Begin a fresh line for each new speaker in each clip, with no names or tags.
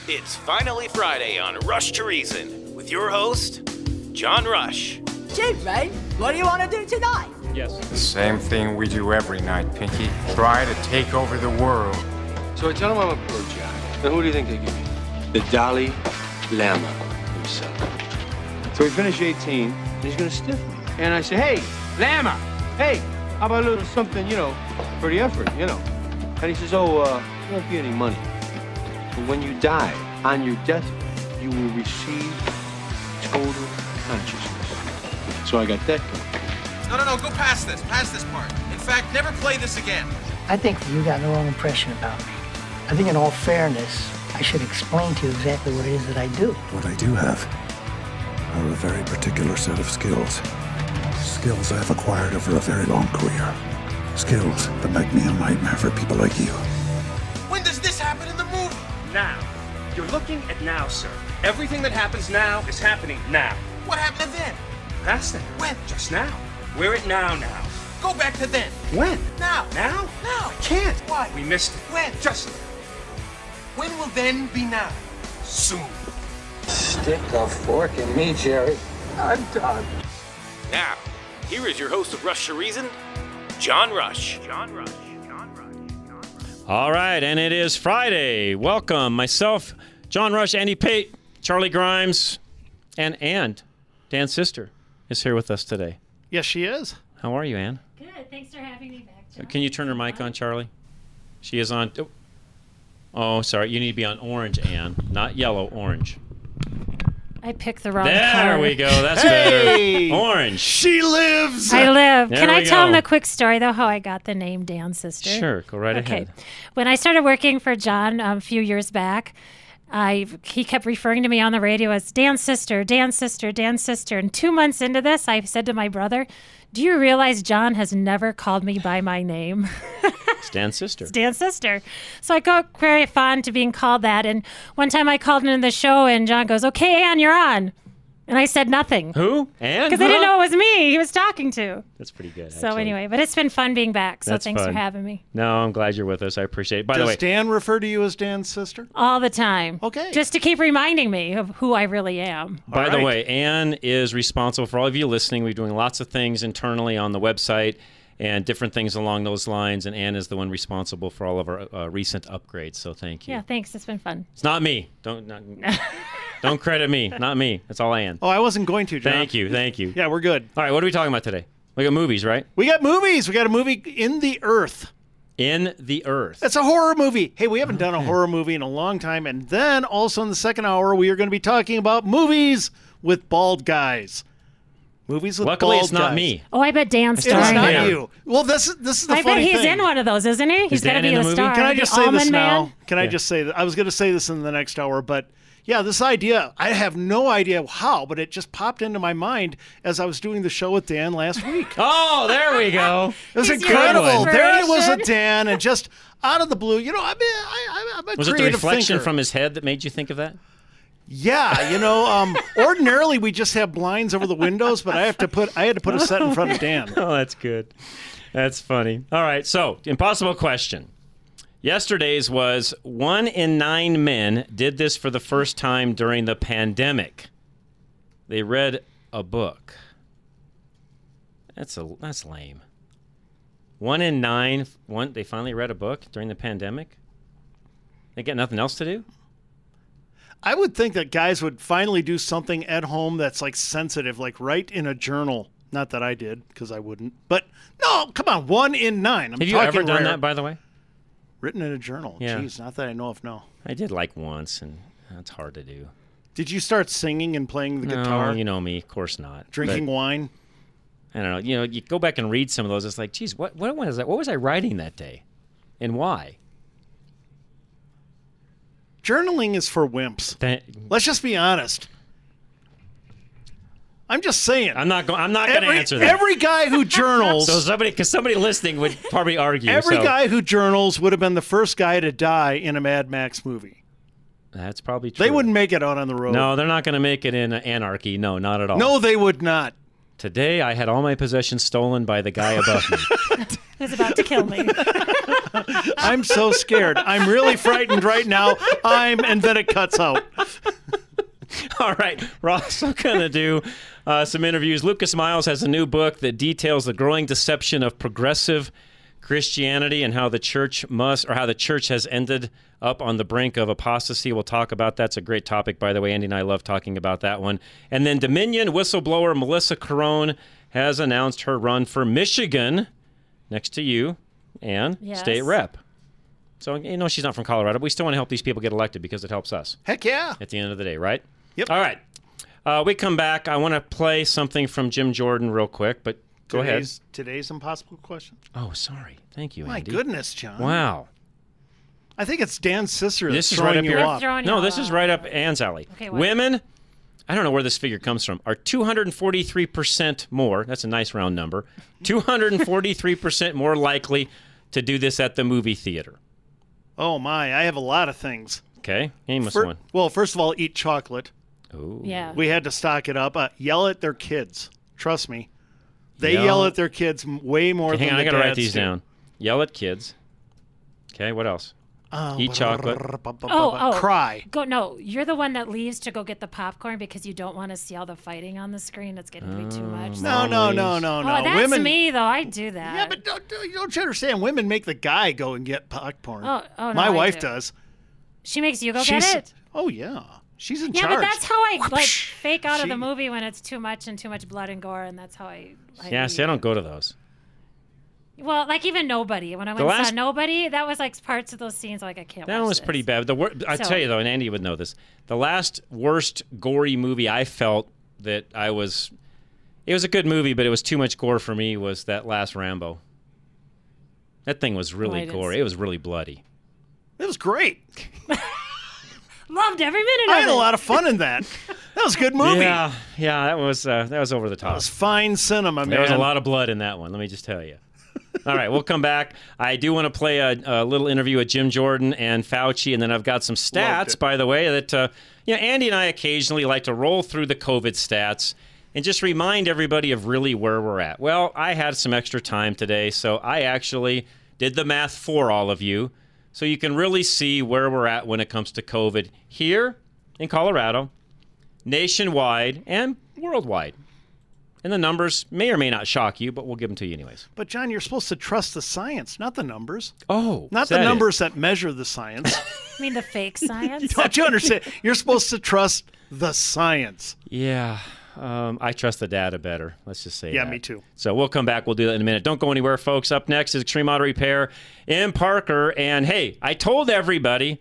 It's finally Friday on Rush to Reason with your host, John Rush.
Gee, mate, what do you want to do tonight?
Yes.
The same thing we do every night, Pinky. Try to take over the world.
So I tell him I'm a pro jack. Then who do you think they give me? The Dalai Lama himself. So we finish 18, and he's gonna stiff me. And I say, hey, Lama, hey, how about a little something, for the effort, And he says, there won't be any money. But when you die on your deathbed, you will receive total consciousness. So I got that going.
No, go past this part. In fact, never play this again.
I think you got the wrong impression about me. I think in all fairness, I should explain to you exactly what it is that I do.
What I do have are a very particular set of skills. Skills I've acquired over a very long career. Skills that make me a nightmare for people like you.
When does this happen in the movie?
Now. You're looking at now, sir. Everything that happens now is happening now.
What happened then?
Past that.
When?
Just now. We're at now.
Go back to then.
When?
Now.
Now?
Now.
I can't.
Why?
We missed it.
When?
Just now.
When will then be now? Soon.
Stick a fork in me, Jerry. I'm done.
Now, here is your host of Rush to Reason, John Rush.
All right, and it is Friday. Welcome, myself, John Rush, Andy Pate, Charlie Grimes, and Dan's sister is here with us today.
Yes, she is.
How are you, Ann?
Good. Thanks for having me back, John.
Can you turn her mic on, Charlie? She is on. Oh, sorry. You need to be on orange, Ann, not yellow, orange.
I picked the wrong
There
color.
we go. That's
Hey!
better. Orange.
She lives.
I live.
There
Can I
we
tell
go.
him the quick story, though, how I got the name Dan's sister?
Sure. Go right
Okay.
ahead.
When I started working for John a few years back, he kept referring to me on the radio as Dan's sister, Dan's sister, Dan's sister. And 2 months into this, I said to my brother, do you realize John has never called me by my name?
It's Dan's sister.
It's Dan's sister. So I got very fond to being called that. And one time I called into the show and John goes, okay, Ann, you're on. And I said nothing.
Who? Ann?
Because I didn't know it was me he was talking to.
That's pretty good.
So
actually.
anyway, but it's been fun being back. So
That's
thanks
fun.
for having me.
No, I'm glad you're with us. I appreciate it. By the
Does
way,
Dan refer to you as Dan's sister?
All the time.
Okay.
Just to keep reminding me of who I really am.
By
All
the
right.
way, Ann is responsible for all of you listening. We're doing lots of things internally on the website and different things along those lines. And Ann is the one responsible for all of our recent upgrades. So thank you.
Yeah, thanks. It's been fun.
It's not me. Don't credit me. Not me. It's all Ann.
Oh, I wasn't going to, John.
Thank you.
Yeah, we're good.
All right, what are we talking about today? We got movies, right?
We got movies. We got a movie, In the Earth.
In the Earth.
That's a horror movie. Hey, we haven't done a horror movie in a long time. And then also in the second hour, we are going to be talking about movies with bald guys. Movies with
Luckily,
bald
it's not
guys.
me.
Oh, I bet Dan's
It's
starring.
not
Yeah.
you. Well, this is the
I bet
funny
he's
thing.
in one of those, isn't he? He's got to
Dan
be
in the
the
movie?
star.
Can I
The
just say this
Almond
now?
Man?
Can I just say that? I was going to say this in the next hour, but yeah, this idea, I have no idea how, but it just popped into my mind as I was doing the show with Dan last week.
Oh, there we go.
It was
He's your
incredible. There he was a
inspiration.
Dan, and just out of the blue, I'm a
Was it the
creative
reflection
thinker.
from his head that made you think of that?
Yeah, ordinarily we just have blinds over the windows, but I had to put a set in front of Dan.
Oh, that's good. That's funny. All right, so impossible question. Yesterday's was 1 in 9 men did this for the first time during the pandemic. They read a book. That's lame. 1 in 9, they finally read a book during the pandemic? They got nothing else to do?
I would think that guys would finally do something at home that's like sensitive, like write in a journal. Not that I did, because I wouldn't. But no, come on, 1 in 9.
Have you ever done that, by the way?
Written in a journal.
Yeah.
Jeez, not that I know of, no.
I did like once, and that's hard to do.
Did you start singing and playing the guitar?
No, you know me, of course not.
Drinking wine?
I don't know. You go back and read some of those. It's like, geez, what was that? What was I writing that day, and why?
Journaling is for wimps. Let's just be honest. I'm just saying.
I'm not going to answer that.
Every guy who journals.
So somebody listening would probably argue.
Every guy who journals would have been the first guy to die in a Mad Max movie.
That's probably true.
They wouldn't make it out on the road.
No, they're not going to make it in Anarchy. No, not at all.
No, they would not.
Today, I had all my possessions stolen by the guy above me.
Who's about to kill me.
I'm so scared. I'm really frightened right now. And then it cuts out.
All right, we're also going to do some interviews. Lucas Miles has a new book that details the growing deception of progressive Christianity and how the church has ended up on the brink of apostasy. We'll talk about that. It's a great topic, by the way. Andy and I love talking about that one. And then Dominion whistleblower Melissa Carone has announced her run for Michigan, next to you, and state rep. So, she's not from Colorado, but we still want to help these people get elected because it helps us.
Heck yeah.
At the end of the day, right?
Yep.
All right. We come back. I want to play something from Jim Jordan real quick, but go ahead.
Today's impossible question.
Oh, sorry. Thank you,
My
Andy.
goodness, John.
Wow.
I think it's Dan's sister
This
that's
is right
throwing
up
you
your
off.
No, this is right up Ann's alley.
Okay, what?
Women, I don't know where this figure comes from, are 243% more, that's a nice round number, 243% more likely to do this at the movie theater.
Oh, my. I have a lot of things.
Okay, name us one.
Well, first of all, eat chocolate.
Ooh.
Yeah.
We had to stock it up. Yell at their kids. Trust me. They yell at their kids way more than the dads do.
Hang on, I got to write these down. Yell at kids. Okay, what else? Eat chocolate.
Cry.
No, you're the one that leaves to go get the popcorn because you don't want to see all the fighting on the screen. It's getting to be too much.
No.
Oh, that's
Women,
me, though. I do that.
Yeah, but don't you understand? Women make the guy go and get popcorn.
Oh, no,
My wife
do.
does.
She makes you go get it?
Oh, yeah. She's in
Yeah,
charge.
but that's how I fake out of the movie when it's too much and too much blood and gore, and that's how I
See, I don't go to those.
Well, even Nobody. When I went and saw Nobody, that was parts of those scenes I can't watch
That one was pretty bad. I tell you, though, and Andy would know this, the last worst gory movie I felt that it was a good movie, but it was too much gore for me, was that last Rambo. That thing was really gory. It was really bloody.
It was great.
Loved every minute of it.
I had a lot of fun in that. That was a good movie.
Yeah, that was over the top.
That was fine cinema, man.
There was a lot of blood in that one, let me just tell you. All right, we'll come back. I do want to play a little interview with Jim Jordan and Fauci, and then I've got some stats, by the way, that Andy and I occasionally like to roll through the COVID stats and just remind everybody of really where we're at. Well, I had some extra time today, so I actually did the math for all of you, so you can really see where we're at when it comes to COVID here in Colorado, nationwide, and worldwide. And the numbers may or may not shock you, but we'll give them to you anyways.
But, John, you're supposed to trust the science, not the numbers.
Oh,
not the numbers that measure the science.
I mean the fake science?
Don't you understand? You're supposed to trust the science.
Yeah. I trust the data better. Let's just say that.
Yeah, me too.
So we'll come back. We'll do that in a minute. Don't go anywhere, folks. Up next is Extreme Auto Repair in Parker. And, hey, I told everybody,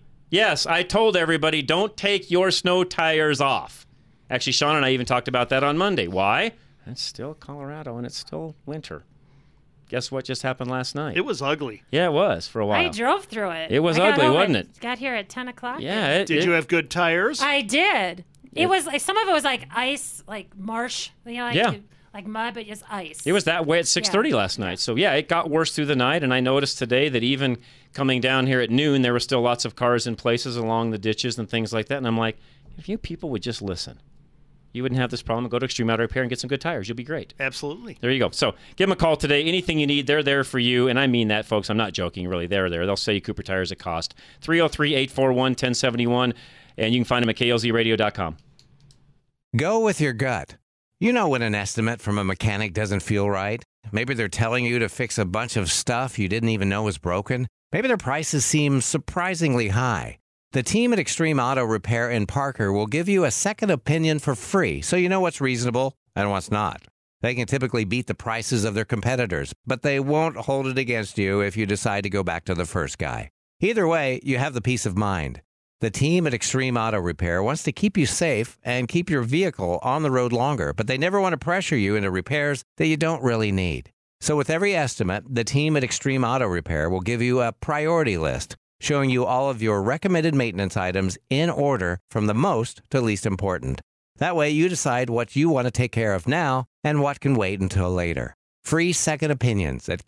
don't take your snow tires off. Actually, Sean and I even talked about that on Monday. Why? It's still Colorado, and it's still winter. Guess what just happened last night?
It was ugly.
Yeah, it was for a while.
I drove through it.
It was ugly, wasn't it?
Got here at 10 o'clock.
Yeah.
Did you have good tires?
I did. It was some of it was like ice, like marsh, like mud, but just ice.
It was that way at 6:30 last night. So, it got worse through the night, and I noticed today that even coming down here at noon, there were still lots of cars in places along the ditches and things like that. And I'm like, if you people would just listen, you wouldn't have this problem. Go to Extreme Auto Repair and get some good tires. You'll be great.
Absolutely.
There you go. So give them a call today. Anything you need, they're there for you. And I mean that, folks. I'm not joking, really. They're there. They'll sell you Cooper tires at cost. 303-841-1071. And you can find them at klzradio.com.
Go with your gut. You know when an estimate from a mechanic doesn't feel right. Maybe they're telling you to fix a bunch of stuff you didn't even know was broken. Maybe their prices seem surprisingly high. The team at Extreme Auto Repair in Parker will give you a second opinion for free, so you know what's reasonable and what's not. They can typically beat the prices of their competitors, but they won't hold it against you if you decide to go back to the first guy. Either way, you have the peace of mind. The team at Extreme Auto Repair wants to keep you safe and keep your vehicle on the road longer, but they never want to pressure you into repairs that you don't really need. So with every estimate, the team at Extreme Auto Repair will give you a priority list, showing you all of your recommended maintenance items in order from the most to least important. That way you decide what you want to take care of now and what can wait until later. Free second opinions at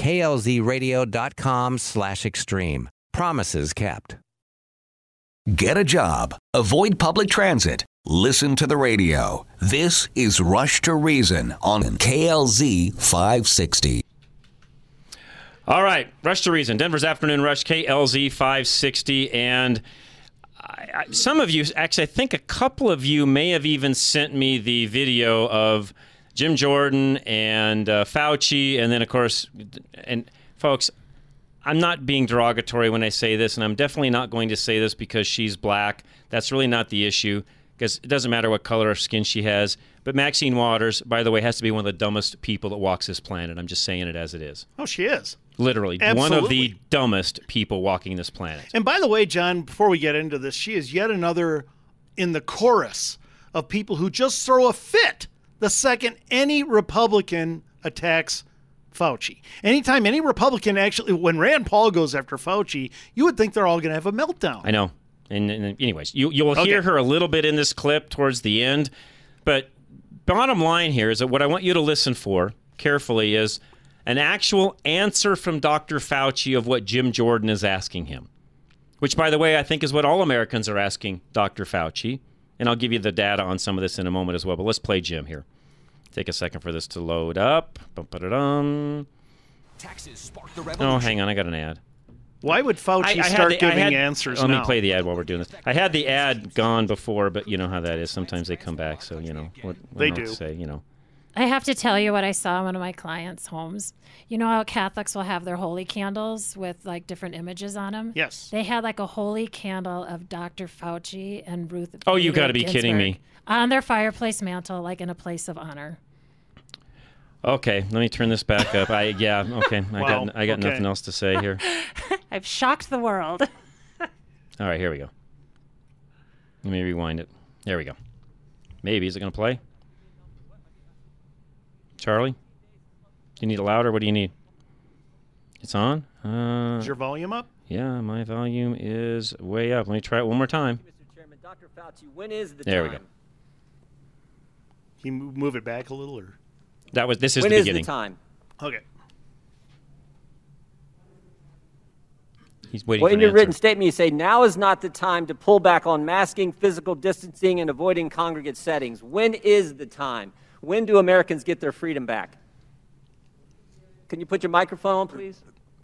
klzradio.com/extreme. Promises kept.
Get a job. Avoid public transit. Listen to the radio. This is Rush to Reason on KLZ 560.
All right, Rush to Reason, Denver's Afternoon Rush, KLZ 560. And some of you, actually, I think a couple of you may have even sent me the video of Jim Jordan and Fauci. And then, of course, and folks, I'm not being derogatory when I say this, and I'm definitely not going to say this because she's black. That's really not the issue, because it doesn't matter what color of skin she has. But Maxine Waters, by the way, has to be one of the dumbest people that walks this planet. I'm just saying it as it is.
Oh, she is.
Literally.
Absolutely.
One of the dumbest people walking this planet.
And by the way, John, before we get into this, she is yet another in the chorus of people who just throw a fit the second any Republican attacks Fauci. Anytime any Republican actually, when Rand Paul goes after Fauci, you would think they're all going to have a meltdown.
I know. And anyways, you'll hear her a little bit in this clip towards the end. But bottom line here is that what I want you to listen for carefully is an actual answer from Dr. Fauci of what Jim Jordan is asking him, which, by the way, I think is what all Americans are asking Dr. Fauci. And I'll give you the data on some of this in a moment as well. But let's play Jim here. Take a second for this to load up.
Taxes spark the revolution.
Oh, hang on. I got an ad.
Why would Fauci start giving answers
now?
now?
Let me play the ad while we're doing this. I had the ad gone before, but you know how that is. Sometimes they come back, so, you know. What
they
do.
do.
Say, you know.
I have to tell you what I saw in one of my clients' homes. You know how Catholics will have their holy candles with like different images on them?
Yes.
They had like a holy candle of Dr. Fauci and Ruth.
Oh, you got to be
Ginsburg
kidding me.
On their fireplace mantle, like in a place of honor.
Okay, let me turn this back up. I got nothing else to say here.
I've shocked the world.
All right, here we go. Let me rewind it. There we go. Maybe. Is it going to play? Charlie? Do you need it louder? What do you need? It's on?
Is your volume up?
Yeah, my volume is way up. Let me try it one more time.
Mr. Chairman, Dr. Fauci, when is the
there
time?
We go.
Can you move it back a little? Or
This is
when
the
is
beginning.
The time?
Okay.
He's waiting
well,
for
in
an
your
answer.
written statement, you say, now is not the time to pull back on masking, physical distancing, and avoiding congregate settings. When is the time? When do Americans get their freedom back? Can you put your microphone on, please?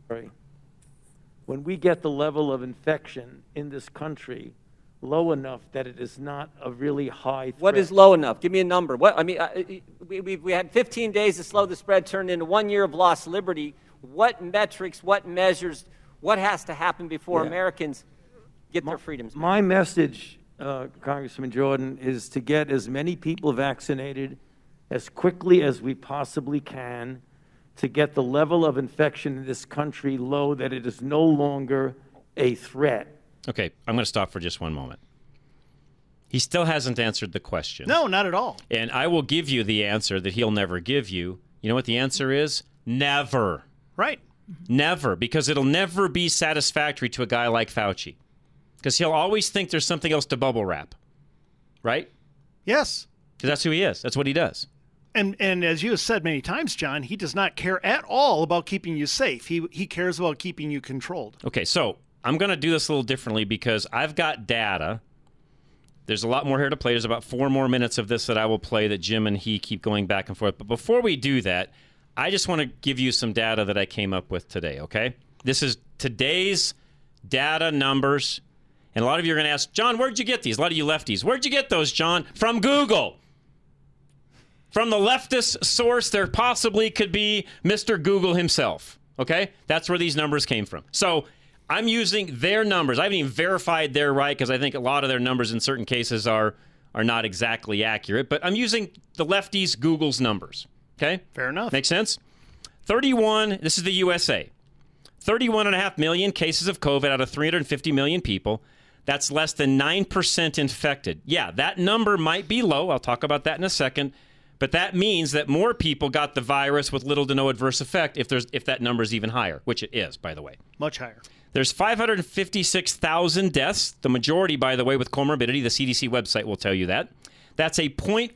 When we get the level of infection in this country low enough that it is not a really high threat.
What is low enough? Give me a number. What I mean, we had 15 days to slow the spread, turned into 1 year of lost liberty. What metrics, what measures, what has to happen before Americans get their freedoms back?
My message, Congressman Jordan, is to get as many people vaccinated as quickly as we possibly can to get the level of infection in this country low that it is no longer a threat.
Okay, I'm going to stop for just one moment. He still hasn't answered the question.
No, not at all.
And I will give you the answer that he'll never give you. You know what the answer is? Never.
Right.
Never, because it'll never be satisfactory to a guy like Fauci. Because he'll always think there's something else to bubble wrap. Right?
Yes.
Because that's who he is. That's what he does.
And as you have said many times, John, he does not care at all about keeping you safe. He cares about keeping you controlled.
Okay, so I'm going to do this a little differently because I've got data. There's a lot more here to play. There's about 4 more minutes of this that I will play that Jim and he keep going back and forth. But before we do that, I just want to give you some data that I came up with today, okay? This is today's data numbers. And a lot of you are going to ask, John, where'd you get these? A lot of you lefties. Where'd you get those, John? From Google. From the leftist source, there possibly could be Mr. Google himself, okay? That's where these numbers came from. So I'm using their numbers. I haven't even verified they're right because I think a lot of their numbers in certain cases are not exactly accurate. But I'm using the lefties' Google's numbers, okay?
Fair enough.
Makes sense? 31, this is the USA. 31.5 million cases of COVID out of 350 million people. That's less than 9% infected. Yeah, that number might be low. I'll talk about that in a second. But that means that more people got the virus with little to no adverse effect if that number is even higher, which it is, by the way.
Much higher.
There's 556,000 deaths, the majority, by the way, with comorbidity. The CDC website will tell you that. That's a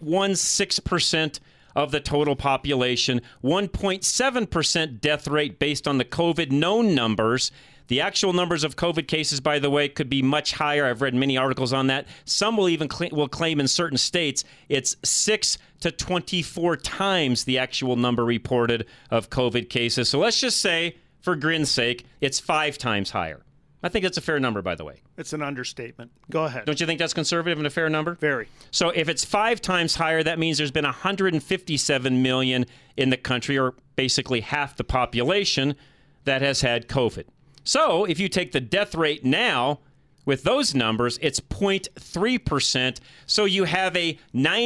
0.16% of the total population, 1.7% death rate based on the COVID known numbers. The actual numbers of COVID cases, by the way, could be much higher. I've read many articles on that. Some will even claim in certain states it's 6 to 24 times the actual number reported of COVID cases. So let's just say, for grin's sake, it's 5 times higher. I think that's a fair number, by the way.
It's an understatement. Go ahead.
Don't you think that's conservative and a fair number?
Very.
So if it's 5 times higher, that means there's been 157 million in the country, or basically half the population, that has had COVID. So if you take the death rate now with those numbers, it's 0.3%. So you have a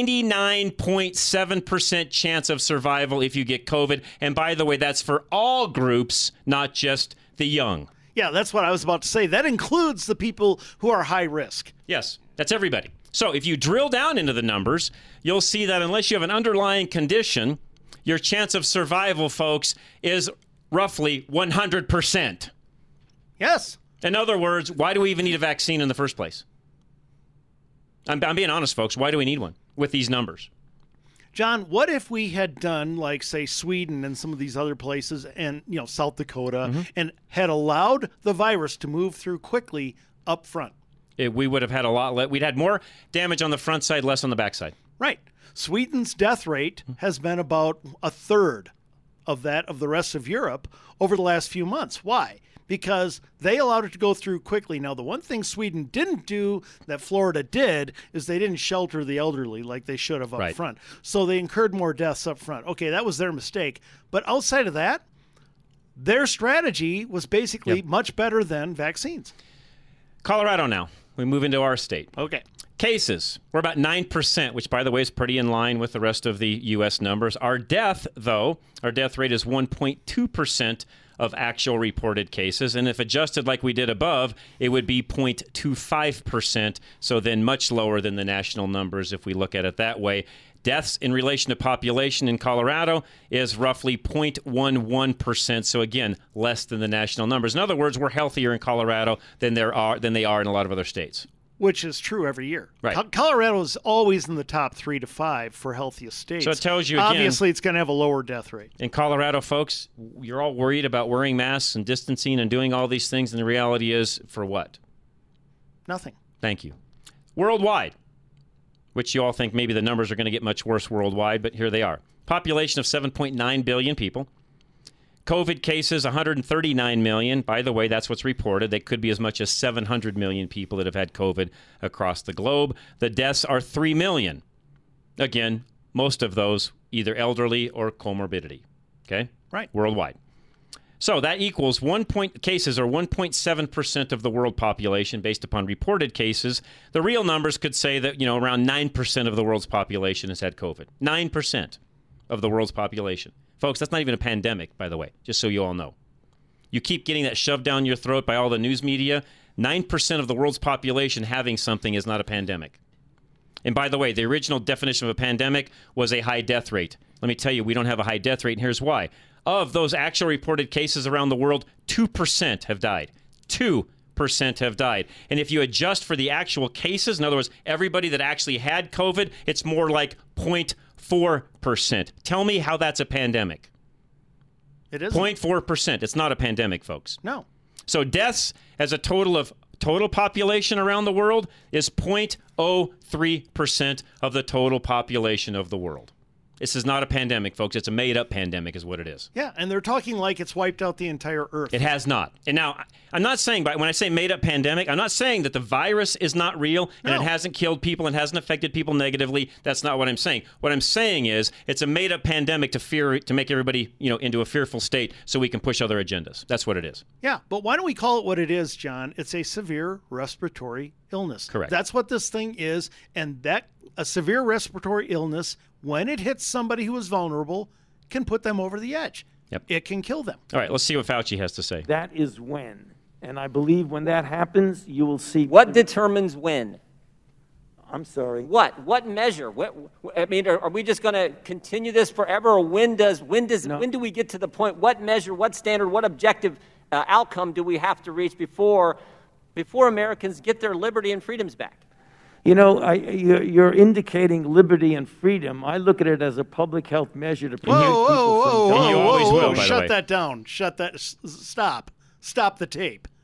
99.7% chance of survival if you get COVID. And by the way, that's for all groups, not just the young.
Yeah, that's what I was about to say. That includes the people who are high risk.
Yes, that's everybody. So if you drill down into the numbers, you'll see that unless you have an underlying condition, your chance of survival, folks, is roughly 100%.
Yes.
In other words, why do we even need a vaccine in the first place? I'm being honest, folks. Why do we need one with these numbers?
John, what if we had done like, say, Sweden and some of these other places and, South Dakota and had allowed the virus to move through quickly up front?
We would have had we'd had more damage on the front side, less on the back side.
Right. Sweden's death rate has been about a third of that of the rest of Europe over the last few months. Why? Because they allowed it to go through quickly. Now, the one thing Sweden didn't do that Florida did is they didn't shelter the elderly like they should have up front. So they incurred more deaths up front. Okay, that was their mistake. But outside of that, their strategy was basically much better than vaccines.
Colorado now. We move into our state.
Okay.
Cases, we're about 9%, which, by the way, is pretty in line with the rest of the U.S. numbers. Our death rate is 1.2% of actual reported cases. And if adjusted like we did above, it would be 0.25%, so then much lower than the national numbers if we look at it that way. Deaths in relation to population in Colorado is roughly 0.11%, so again, less than the national numbers. In other words, we're healthier in Colorado than they are in a lot of other states.
Which is true every year.
Right.
Colorado is always in the top 3 to 5 for healthiest states.
So it tells you, again,
obviously it's going to have a lower death rate.
In Colorado, folks, you're all worried about wearing masks and distancing and doing all these things, and the reality is, for what?
Nothing.
Thank you. Worldwide, which you all think maybe the numbers are going to get much worse worldwide, but here they are. Population of 7.9 billion people. COVID cases, 139 million. By the way, that's what's reported. They could be as much as 700 million people that have had COVID across the globe. The deaths are 3 million. Again, most of those either elderly or comorbidity. Okay?
Right.
Worldwide. So that equals cases are 1.7% of the world population based upon reported cases. The real numbers could say that, around 9% of the world's population has had COVID. 9% of the world's population. Folks, that's not even a pandemic, by the way, just so you all know. You keep getting that shoved down your throat by all the news media. 9% of the world's population having something is not a pandemic. And by the way, the original definition of a pandemic was a high death rate. Let me tell you, we don't have a high death rate, and here's why. Of those actual reported cases around the world, 2% have died. 2% have died. And if you adjust for the actual cases, in other words, everybody that actually had COVID, it's more like 0.4%. Tell me how that's a pandemic.
It is
0.4%. It's not a pandemic, folks.
No.
So deaths as a total population around the world is 0.03% of the total population of the world. This is not a pandemic, folks. It's a made-up pandemic is what it is.
Yeah, and they're talking like it's wiped out the entire Earth.
It has not. And now, I'm not saying, when I say made-up pandemic, I'm not saying that the virus is not real and it hasn't killed people and hasn't affected people negatively. That's not what I'm saying. What I'm saying is it's a made-up pandemic to make everybody, into a fearful state so we can push other agendas. That's what it is.
Yeah, but why don't we call it what it is, John? It's a severe respiratory illness.
Correct.
That's what this thing is, and a severe respiratory illness, when it hits somebody who is vulnerable, can put them over the edge.
Yep.
It can kill them.
All right, let's see what Fauci has to say.
That is when. And I believe when that happens, you will see.
What determines when?
I'm sorry.
What measure? Are we just going to continue this forever, or when do we get to the point? What measure? What standard? What objective outcome do we have to reach before Americans get their liberty and freedoms back?
You're indicating liberty and freedom. I look at it as a public health measure to protect people from dying.
Shut that down. Stop the tape.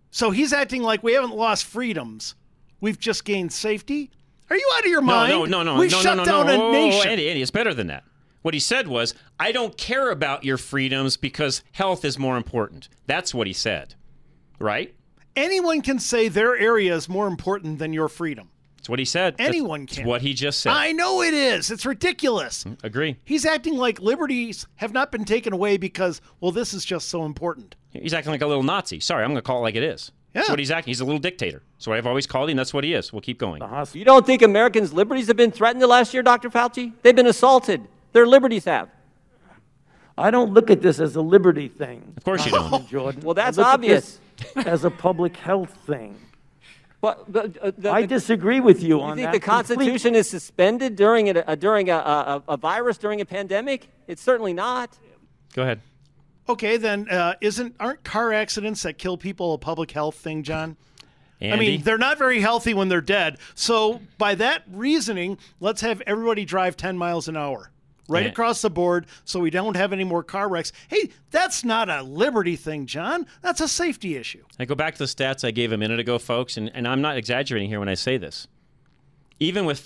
So he's acting like we haven't lost freedoms. We've just gained safety? Are you out of your mind?
No.
We've shut down a nation.
Andy, it's better than that. What he said was, I don't care about your freedoms because health is more important. That's what he said, right?
Anyone can say their area is more important than your freedom.
That's what he said.
Anyone can.
That's what he just said.
I know it is. It's ridiculous.
Agree.
He's acting like liberties have not been taken away because, well, this is just so important.
He's acting like a little Nazi. Sorry, I'm going to call it like it is.
Yeah.
That's what he's acting. He's a little dictator. That's what I've always called him. That's what he is. We'll keep going.
You don't think Americans' liberties have been threatened the last year, Dr. Fauci? They've been assaulted. Their liberties have.
I don't look at this as a liberty thing.
Of course you don't.
Jordan.
Well, that's
I look at
obvious.
this as a public health thing.
But
I disagree with you on that.
You think the Constitution is suspended during a virus, during a pandemic? It's certainly not.
Go ahead.
Okay, then aren't car accidents that kill people a public health thing, John?
Andy?
I mean, they're not very healthy when they're dead. So by that reasoning, let's have everybody drive 10 miles an hour. Right across the board, so we don't have any more car wrecks. Hey, that's not a liberty thing, John. That's a safety issue.
I go back to the stats I gave a minute ago, folks, and I'm not exaggerating here when I say this. Even with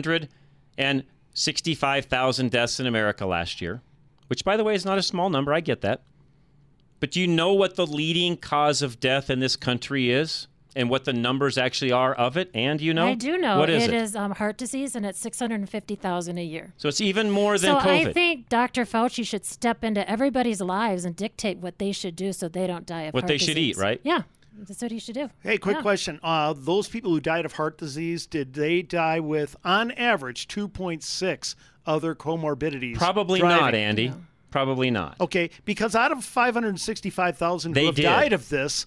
565,000 deaths in America last year, which, by the way, is not a small number. I get that. But do you know what the leading cause of death in this country is? And what the numbers actually are of it? And you know?
I do know.
What is it?
It is heart disease, and it's 650,000 a year.
So it's even more than COVID.
So I think Dr. Fauci should step into everybody's lives and dictate what they should do so they don't die of
what
heart
they
disease.
should eat, right?
Yeah, that's what he should do.
Hey, quick question. Those people who died of heart disease, did they die with, on average, 2.6 other comorbidities?
Probably not, Andy. No. Probably not.
Okay, because out of 565,000 who have
did.
died of this,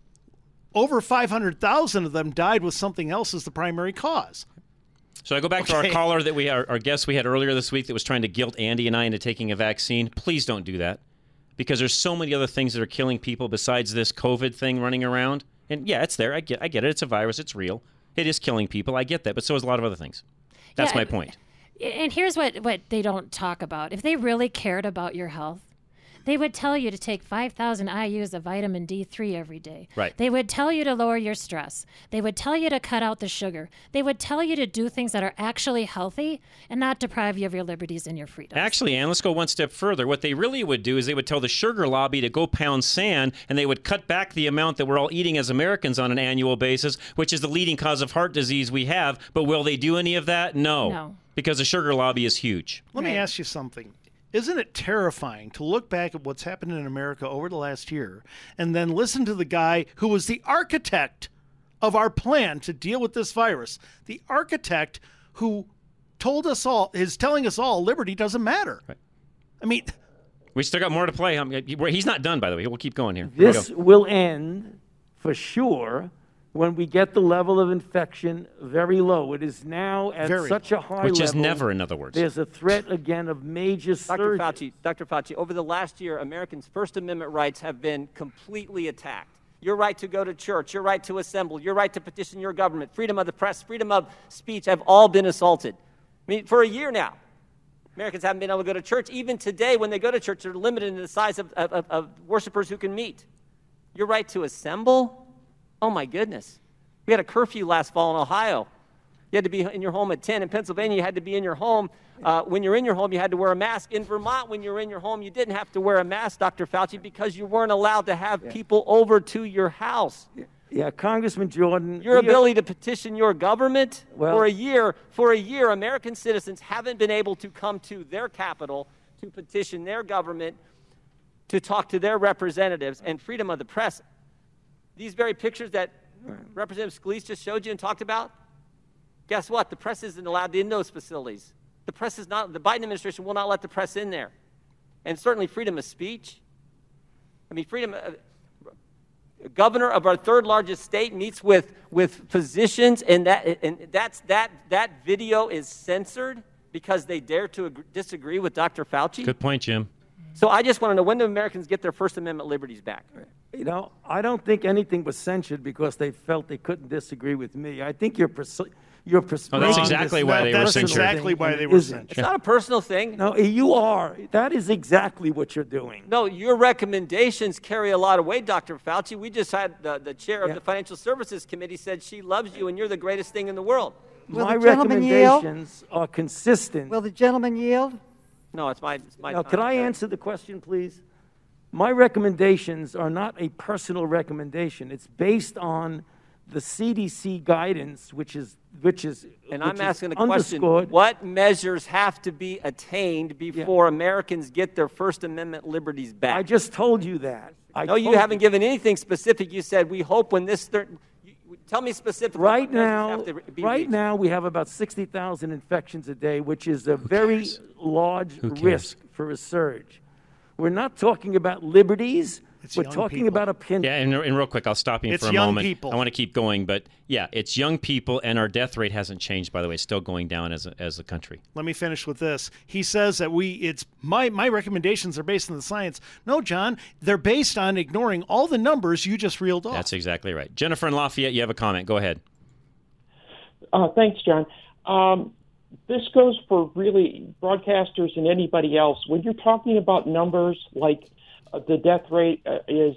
over 500,000 of them died with something else as the primary cause.
So I go back to our caller our guest we had earlier this week that was trying to guilt Andy and I into taking a vaccine. Please don't do that, because there's so many other things that are killing people besides this COVID thing running around. And yeah, it's there. I get it. It's a virus. It's real. It is killing people. I get that. But so is a lot of other things. That's my point.
And here's what they don't talk about. If they really cared about your health, they would tell you to take 5,000 IUs of vitamin D3 every day.
Right.
They would tell you to lower your stress. They would tell you to cut out the sugar. They would tell you to do things that are actually healthy and not deprive you of your liberties and your freedoms.
Actually, Ann, let's go one step further. What they really would do is they would tell the sugar lobby to go pound sand, and they would cut back the amount that we're all eating as Americans on an annual basis, which is the leading cause of heart disease we have. But will they do any of that? No. Because the sugar lobby is huge.
Let me ask you something. Isn't it terrifying to look back at what's happened in America over the last year and then listen to the guy who was the architect of our plan to deal with this virus, the architect who told us all, is telling us all, liberty doesn't matter.
Right.
I mean,
we still got more to play. He's not done, by the way. We'll keep going here.
This will end for sure when we get the level of infection very low. It is now at such a high level.
Which is never, in other words.
There's a threat, again, of major surge.
Dr. Fauci, over the last year, Americans' First Amendment rights have been completely attacked. Your right to go to church, your right to assemble, your right to petition your government, freedom of the press, freedom of speech have all been assaulted. I mean, for a year now, Americans haven't been able to go to church. Even today, when they go to church, they're limited in the size of worshipers who can meet. Your right to assemble? Oh, my goodness. We had a curfew last fall in Ohio. You had to be in your home at 10. In Pennsylvania, you had to be in your home. When you're in your home, you had to wear a mask. In Vermont, when you're in your home, you didn't have to wear a mask, Dr. Fauci, because you weren't allowed to have people over to your house.
Yeah, Congressman Jordan.
Your ability to petition your government for a year, American citizens haven't been able to come to their capital to petition their government, to talk to their representatives, and freedom of the press. These very pictures that Representative Scalise just showed you and talked about, guess what? The press isn't allowed in those facilities. The press is not, the Biden administration will not let the press in there. And certainly freedom of speech. I mean, governor of our third largest state meets with physicians, and that video is censored because they dare to disagree with Dr. Fauci.
Good point, Jim.
So I just want to know, when do Americans get their First Amendment liberties back?
You know, I don't think anything was censured because they felt they couldn't disagree with me. I think your perspective.
Oh, that's exactly why they were censured.
That's exactly why they were censored.
It's not a personal thing.
No, you are. That is exactly what you're doing.
No, your recommendations carry a lot of weight, Dr. Fauci. We just had the chair of the Financial Services Committee said she loves you and you're the greatest thing in the world.
My recommendations are consistent.
Will the gentleman yield?
No, it's my
Now,
time.
could I answer the question, please? My recommendations are not a personal recommendation. It's based on the CDC guidance, which is
And I'm asking the
underscored.
question, what measures have to be attained before Americans get their First Amendment liberties back?
I just told you that.
No, you haven't given anything specific. You said, we hope when this... Tell me specifically.
Right now, we have about 60,000 infections a day, which is a very large risk for a surge. We're not talking about liberties. We're talking about a pin.
Yeah, and real quick, I'll stop you for a moment. People. I want to keep going, but yeah, it's young people, and our death rate hasn't changed, by the way. It's still going down as a country.
Let me finish with this. He says that my recommendations are based on the science. No, John, they're based on ignoring all the numbers you just reeled off.
That's exactly right. Jennifer in Lafayette, you have a comment. Go ahead.
Thanks, John. This goes for really broadcasters and anybody else. When you're talking about numbers like the death rate is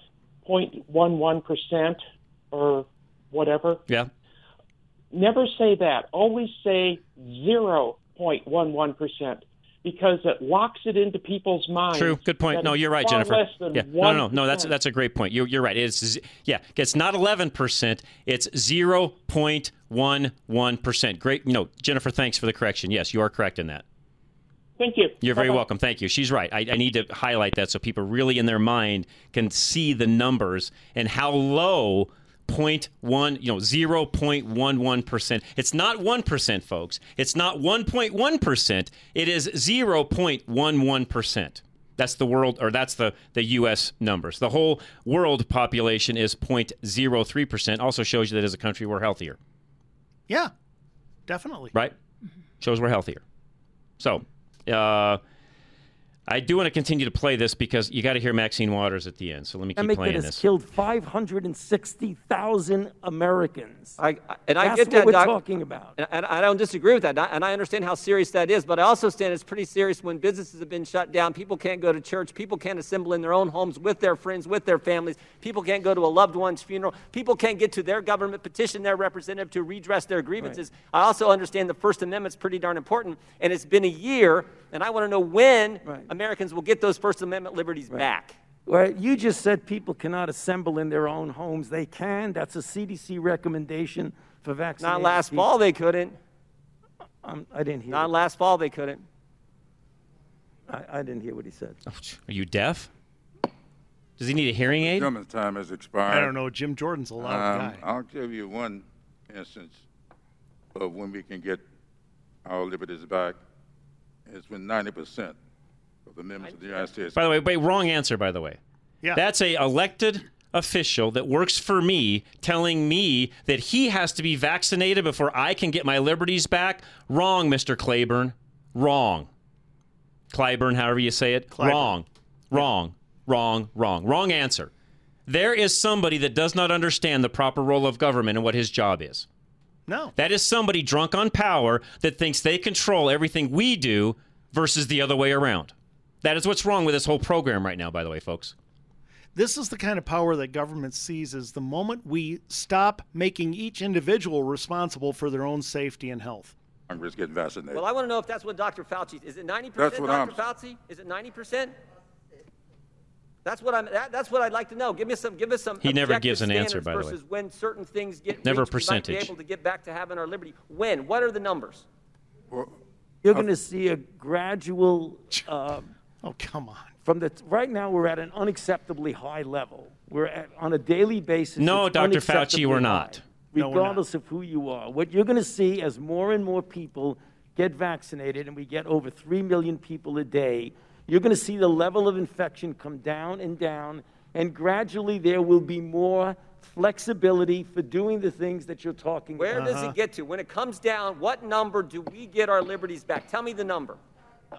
0.11% or whatever.
Yeah.
Never say that. Always say 0.11% because it locks it into people's minds.
True. Good point. No, you're right,
far
Jennifer.
Less than
yeah.
1%.
No. That's a great point. You're right. It's not 11%. It's 0.11%. Great. Jennifer, thanks for the correction. Yes, you are correct in that.
Thank you.
You're very welcome. Thank you. She's right. I need to highlight that so people really in their mind can see the numbers and how low 0.11%. It's not 1%, folks. It's not 1.1%. It is 0.11%. That's the world, or that's the U.S. numbers. The whole world population is 0.03%. Also shows you that as a country we're healthier.
Yeah, definitely.
Right? Shows we're healthier. So. I do want to continue to play this because you got to hear Maxine Waters at the end. So let me keep playing this.
That has killed 560,000 Americans.
I
That's
get that,
what we're
Doc,
talking about.
And I don't disagree with that. And I understand how serious that is. But I also understand it's pretty serious when businesses have been shut down. People can't go to church. People can't assemble in their own homes with their friends, with their families. People can't go to a loved one's funeral. People can't get to their government, petition their representative to redress their grievances. Right. I also understand the First Amendment's pretty darn important. And it's been a year. And I want to know when Americans will get those First Amendment liberties back.
Well, you just said people cannot assemble in their own homes. They can. That's a CDC recommendation for vaccinated
Not last
people.
fall they couldn't.
I didn't hear.
Not last fall they couldn't.
I didn't hear what he said.
Are you deaf? Does he need a hearing aid?
Gentleman's time has expired.
I don't know. Jim Jordan's a loud guy.
I'll give you one instance of when we can get our liberties back. It's when 90% of the members of the United States.
By the way, wrong answer, by the way.
Yeah.
That's a elected official that works for me telling me that he has to be vaccinated before I can get my liberties back. Wrong, Mr. Claiborne. Wrong. Clyburn, however you say it.
Clyburn.
Wrong. Wrong answer. There is somebody that does not understand the proper role of government and what his job is.
No.
That is somebody drunk on power that thinks they control everything we do versus the other way around. That is what's wrong with this whole program right now, by the way, folks.
This is the kind of power that government seizes the moment we stop making each individual responsible for their own safety and health.
Congress getting vaccinated.
Well, I want to know if that's what Dr. Fauci is. It 90%,
That's what
Dr. Fauci? Is it 90%? That's what I'd like to know. Give us some.
He never gives an answer, by the way.
Versus when certain things get
never
reached,
percentage.
we might be able to get back to having our liberty. When? What are the numbers?
You're going to see a gradual.
Oh, come on.
Right now, we're at an unacceptably high level. We're on a daily basis.
No, Dr. Fauci, we're not.
Regardless of who you are, what you're going to see as more and more people get vaccinated, and we get over 3 million people a day. You're going to see the level of infection come down, and gradually there will be more flexibility for doing the things that you're talking about.
Where does it get to? When it comes down, what number do we get our liberties back? Tell me the number.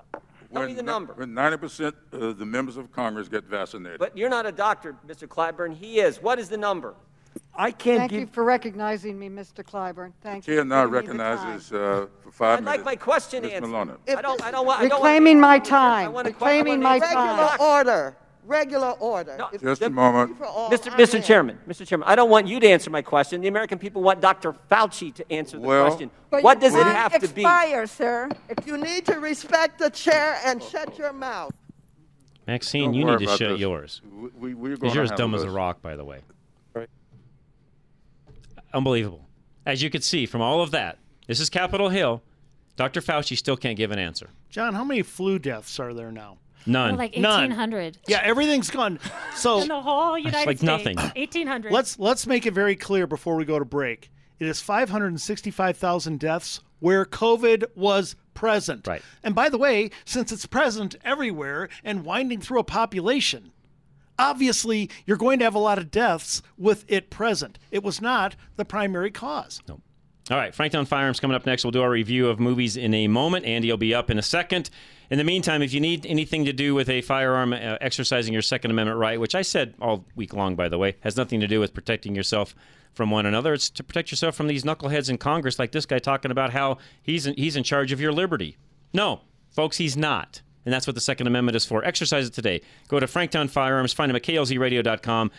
Tell me the number.
When 90% of the members of Congress get vaccinated.
But you're not a doctor, Mr. Clyburn. He is. What is the number?
I can't
Thank you for recognizing me, Mr. Clyburn. Thank you.
Chair now recognizes for 5
I'd
minutes.
like my question
Ms.
answered.
Maloney.
I don't want.
Reclaiming my time.
I want a
Reclaiming my
question.
time.
Regular order.
Just a moment.
Mr. Chairman, I don't want you to answer my question. The American people want Dr. Fauci to answer the question.
But
What does it have to be?
expire, sir. If you need to respect the chair and shut your mouth.
Maxine,
Don't
you
worry
need to
about
shut
this.
yours.
We're
Because
gonna
you're as dumb
handle
as a
this.
rock, by the way.
Right.
Unbelievable. As you could see from all of that, this is Capitol Hill. Dr. Fauci still can't give an answer.
John, how many flu deaths are there now?
None.
Oh, like
None.
1,800.
Yeah, everything's gone. So
In the whole United
like
States.
nothing.
1,800.
let's make it very clear before we go to break. It is 565,000 deaths where COVID was present.
Right.
And by the way, since it's present everywhere and winding through a population, obviously you're going to have a lot of deaths with it present. It was not the primary cause.
No. All right, Franktown Firearms coming up next. We'll do our review of movies in a moment. Andy will be up in a second. In the meantime, if you need anything to do with a firearm, exercising your Second Amendment right, which I said all week long, by the way, has nothing to do with protecting yourself from one another. It's to protect yourself from these knuckleheads in Congress like this guy talking about how he's in charge of your liberty. No, folks, he's not. And that's what the Second Amendment is for. Exercise it today. Go to Franktown Firearms. Find them at klzradio.com,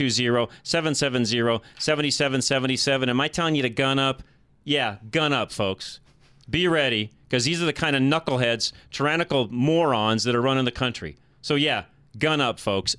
720-770-7777. Am I telling you to gun up? Yeah, gun up, folks. Be ready, because these are the kind of knuckleheads, tyrannical morons that are running the country. So, yeah, gun up, folks.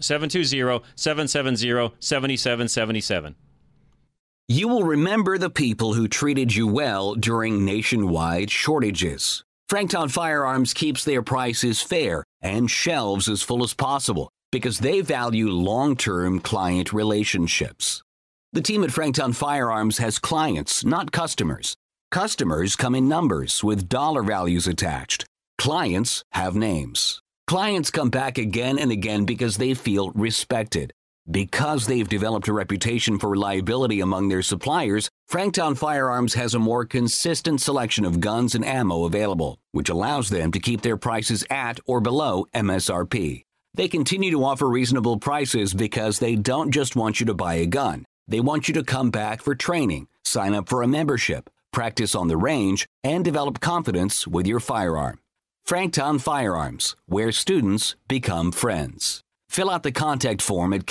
720-770-7777.
You will remember the people who treated you well during nationwide shortages. Franktown Firearms keeps their prices fair and shelves as full as possible because they value long-term client relationships. The team at Franktown Firearms has clients, not customers. Customers come in numbers with dollar values attached. Clients have names. Clients come back again and again because they feel respected. Because they've developed a reputation for reliability among their suppliers, Franktown Firearms has a more consistent selection of guns and ammo available, which allows them to keep their prices at or below MSRP. They continue to offer reasonable prices because they don't just want you to buy a gun. They want you to come back for training, sign up for a membership, practice on the range, and develop confidence with your firearm. Franktown Firearms, where students become friends. Fill out the contact form at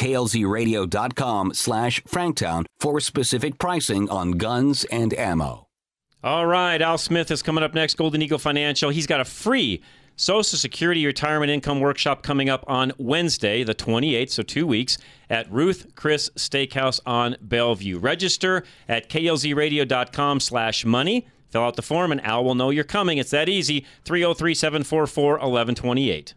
klzradio.com/Franktown for specific pricing on guns and ammo.
All right, Al Smith is coming up next, Golden Eagle Financial. He's got a free Social Security Retirement Income Workshop coming up on Wednesday, the 28th, so 2 weeks, at Ruth Chris Steakhouse on Bellevue. Register at klzradio.com/money. Fill out the form, and Al will know you're coming. It's that easy. 303-744-1128.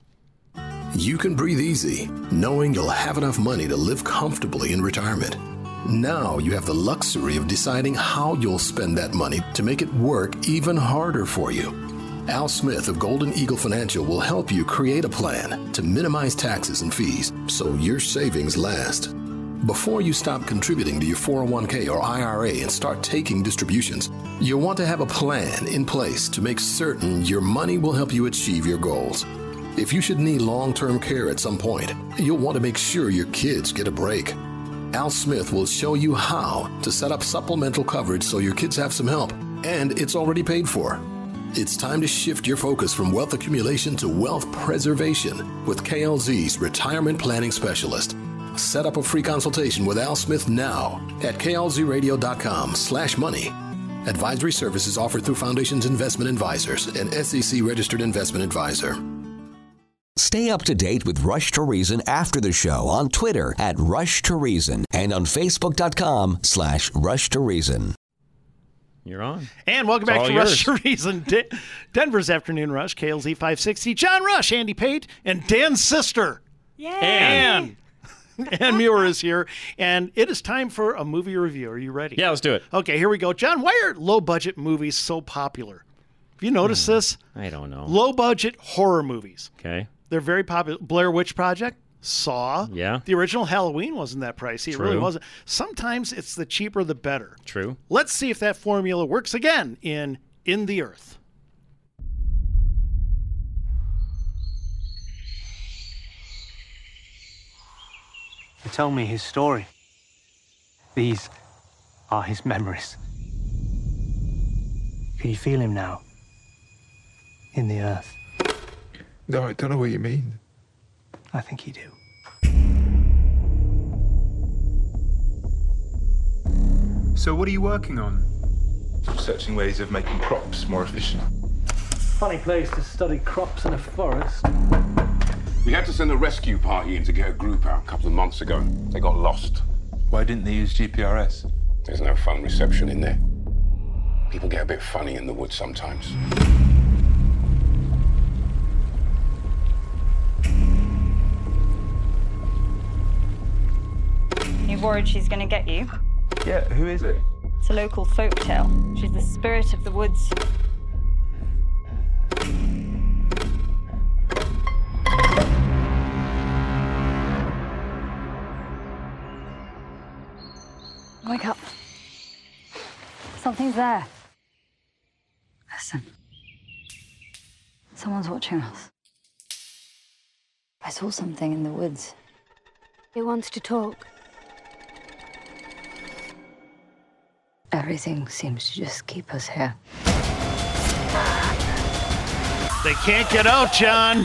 You can breathe easy, knowing you'll have enough money to live comfortably in retirement. Now you have the luxury of deciding how you'll spend that money to make it work even harder for you. Al Smith of Golden Eagle Financial will help you create a plan to minimize taxes and fees so your savings last. Before you stop contributing to your 401k or IRA and start taking distributions, you'll want to have a plan in place to make certain your money will help you achieve your goals. If you should need long-term care at some point, you'll want to make sure your kids get a break. Al Smith will show you how to set up supplemental coverage so your kids have some help, and it's already paid for. It's time to shift your focus from wealth accumulation to wealth preservation with KLZ's Retirement Planning Specialist. Set up a free consultation with Al Smith now at klzradio.com/money. Advisory services offered through Foundations Investment Advisors, an SEC-registered investment advisor.
Stay up to date with Rush to Reason after the show on Twitter at Rush to Reason and on Facebook.com/Rush to Reason.
You're on.
And welcome back to Rush to Reason, Denver's Afternoon Rush, KLZ 560. John Rush, Andy Pate, and Dan's sister.
Yay!
Ann Muir is here, and it is time for a movie review. Are you ready?
Yeah, let's do it.
Okay, here we go. John, why are low-budget movies so popular? Have you noticed this?
I don't know.
Low-budget horror movies.
Okay.
They're very popular. Blair Witch Project, Saw.
Yeah.
The original Halloween wasn't that pricey.
True.
It really wasn't. Sometimes it's the cheaper the better.
True.
Let's see if that formula works again in the Earth.
He told me his story. These are his memories. Can you feel him now? In the earth?
No, I don't know what you mean.
I think you do.
So what are you working on? Searching ways of making crops more efficient.
Funny place to study crops in a forest.
We had to send a rescue party in to get a group out a couple of months ago. They got lost.
Why didn't they use GPRS?
There's no phone reception in there. People get a bit funny in the woods sometimes.
You worried she's gonna get you?
Yeah, who is it?
It's a local folk tale. She's the spirit of the woods.
Wake up. Something's there. Listen. Someone's watching us. I saw something in the woods. It wants to talk. Everything seems to just keep us here.
They can't get out, John.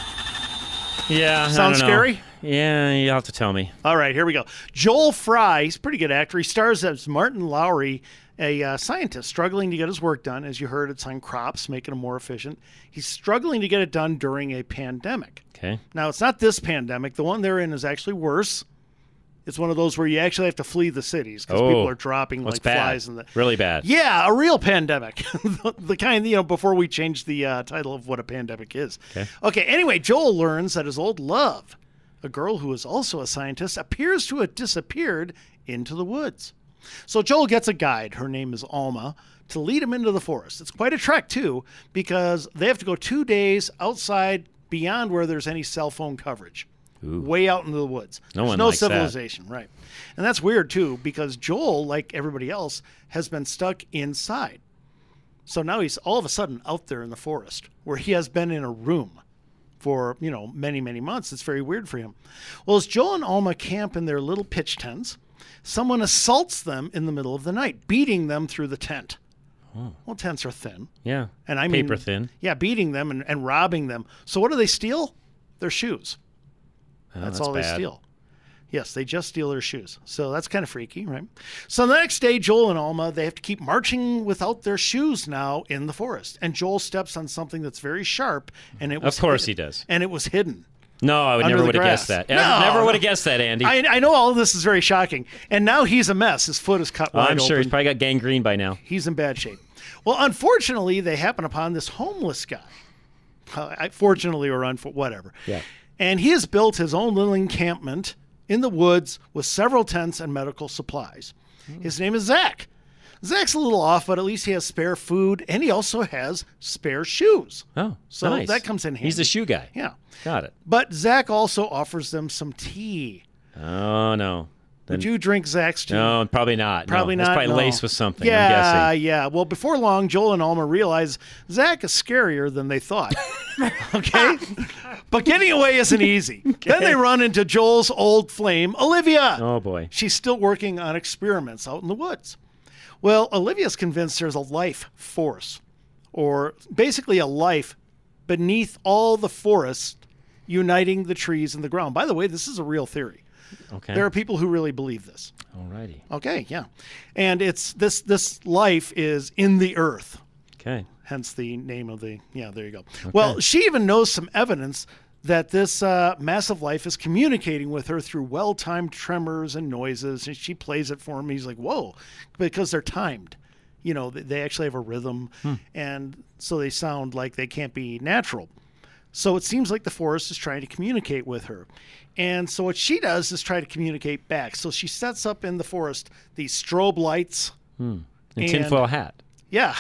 Yeah.
Sounds
I don't know.
scary?
Yeah, you'll have to tell me.
All right, here we go. Joel Fry, he's a pretty good actor. He stars as Martin Lowry, a scientist struggling to get his work done. As you heard, it's on crops, making them more efficient. He's struggling to get it done during a pandemic.
Okay.
Now, it's not this pandemic. The one they're in is actually worse. It's one of those where you actually have to flee the cities because people are dropping like flies. In the
Really bad.
Yeah, a real pandemic. the kind, before we change the title of what a pandemic is. Okay, anyway, Joel learns that his old love, a girl who is also a scientist, appears to have disappeared into the woods. So Joel gets a guide, her name is Alma, to lead him into the forest. It's quite a trek, too, because they have to go 2 days outside beyond where there's any cell phone coverage.
Ooh.
Way out into the woods.
No
There's
one
no
likes that.
civilization, right. And that's weird, too, because Joel, like everybody else, has been stuck inside. So now he's all of a sudden out there in the forest where he has been in a room for, many, many months. It's very weird for him. Well, as Joel and Alma camp in their little pitch tents, someone assaults them in the middle of the night, beating them through the tent.
Oh.
Well, tents are thin.
Yeah.
And I mean,
paper thin.
Yeah, beating them and robbing them. So what do they steal? Their shoes.
Oh,
That's all they
bad.
steal. Yes, they just steal their shoes. So that's kind of freaky, right? So the next day, Joel and Alma, they have to keep marching without their shoes now in the forest. And Joel steps on something that's very sharp, and it was
Of course
hidden.
he does.
And it was hidden.
No, I would
Under
never
the
would have
grass.
guessed that.
No,
Never
no.
would have guessed that, Andy.
I know all of this is very shocking. And now he's a mess. His foot is cut wide
I'm sure
open.
he's probably got gangrene by now.
He's in bad shape. Well, unfortunately, they happen upon this homeless guy. Fortunately or whatever.
Yeah.
And he has built his own little encampment in the woods with several tents and medical supplies. His name is Zach. Zach's a little off, but at least he has spare food, and he also has spare shoes.
Oh,
so
nice.
that comes in handy.
He's the shoe guy.
Yeah.
Got it.
But Zach also offers them some tea.
Oh, no.
Would you drink Zach's tea?
No, probably not.
Probably
no.
not.
It's probably
no.
laced with something,
Yeah,
I'm guessing.
yeah. Well, before long, Joel and Alma realize Zach is scarier than they thought. Okay? But getting away isn't easy. Then they run into Joel's old flame, Olivia.
Oh, boy.
She's still working on experiments out in the woods. Well, Olivia's convinced there's a life force, or basically a life beneath all the forest, uniting the trees and the ground. By the way, this is a real theory.
Okay.
There are people who really believe this.
Alrighty.
Okay, yeah. And it's this life is in the earth.
Okay.
Hence the name of the, yeah, there you go. Okay. Well, she even knows some evidence that this massive life is communicating with her through well-timed tremors and noises, and she plays it for him. He's like, whoa, because they're timed. They actually have a rhythm, and so they sound like they can't be natural. So it seems like the forest is trying to communicate with her. And so what she does is try to communicate back. So she sets up in the forest these strobe lights.
And tinfoil hat.
Yeah.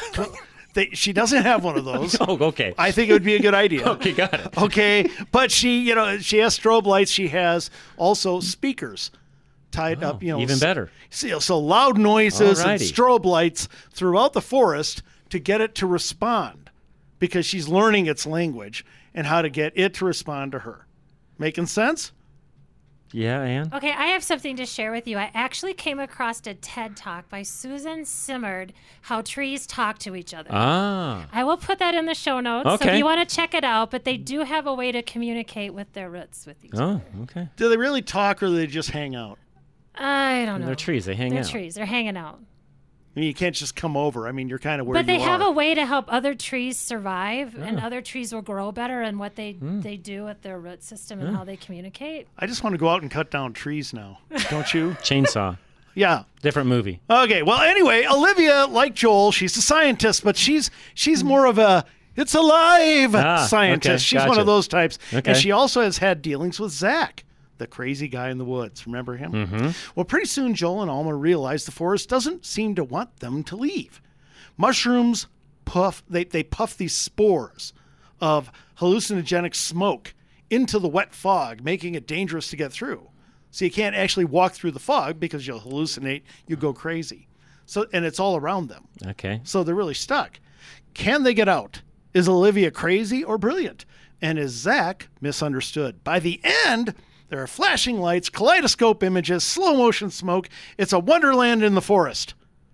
She doesn't have one of those.
Oh, okay.
I think it would be a good idea.
Okay, got it.
Okay. But she has strobe lights. She has also speakers tied up,
even better.
So loud noises and
Alrighty.
strobe lights throughout the forest to get it to respond, because she's learning its language and how to get it to respond to her. Making sense?
Yeah, Ann?
Okay, I have something to share with you. I actually came across a TED Talk by Susan Simard, How Trees Talk to Each Other.
Ah.
I will put that in the show notes, so
Okay.
if you want to check it out, but they do have a way to communicate with their roots with each other.
Oh, okay.
Do they really talk or do they just hang out?
I don't know.
They're trees. They hang out.
They're trees. They're hanging out.
I mean, you can't just come over. I mean, you're kind of where
But they
you
have
are.
a way to help other trees survive, and
Yeah.
other trees will grow better, and what they do with their root system and
Yeah.
how they communicate.
I just want to go out and cut down trees now. Don't you?
Chainsaw.
Yeah.
Different movie.
Okay. Well, anyway, Olivia, like Joel, she's a scientist, but she's more of a it's alive scientist.
okay,
She's one
gotcha.
of those types.
Okay.
And she also has had dealings with Zach, the crazy guy in the woods. Remember him?
Mm-hmm.
Well, pretty soon Joel and Alma realize the forest doesn't seem to want them to leave. Mushrooms puff these spores of hallucinogenic smoke into the wet fog, making it dangerous to get through. So you can't actually walk through the fog because you'll hallucinate, you go crazy. So and it's all around them.
Okay.
So they're really stuck. Can they get out? Is Olivia crazy or brilliant? And is Zach misunderstood? By the end, there are flashing lights, kaleidoscope images, slow motion smoke. It's a wonderland in the forest.